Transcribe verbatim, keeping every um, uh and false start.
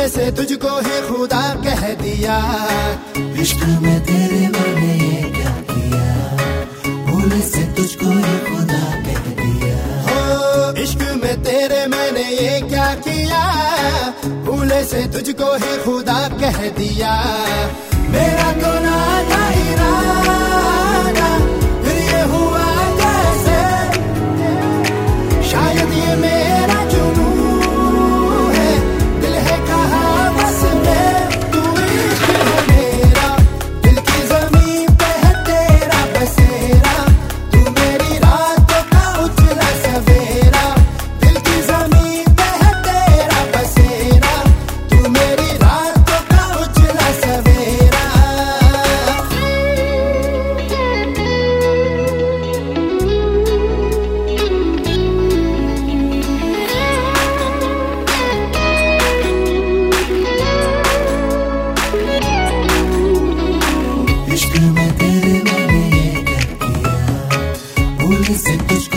से तुझको ही खुदा कह दिया। इश्क में तेरे मैंने ये क्या किया, भूल से तुझको ही खुदा कह दिया। हो इश्क में तेरे मैंने ये क्या किया, भूल से तुझको ही खुदा कह दिया। मेरा तो ना था इरादा, फिर ये हुआ कैसे, शायद ये मेरा जुनून है, दिल है कहाँ बस में, तू इश्क है मेरा, दिल की ज़मीन पे है तेरा बसेरा, तू मेरी रातों का उजला सवेरा, दिल की ज़मीन पे है तेरा बसेरा, तू मेरी रातों का उजला सवेरा। इश्क में तेरे मैंने ये क्या किया, भूल से तुझको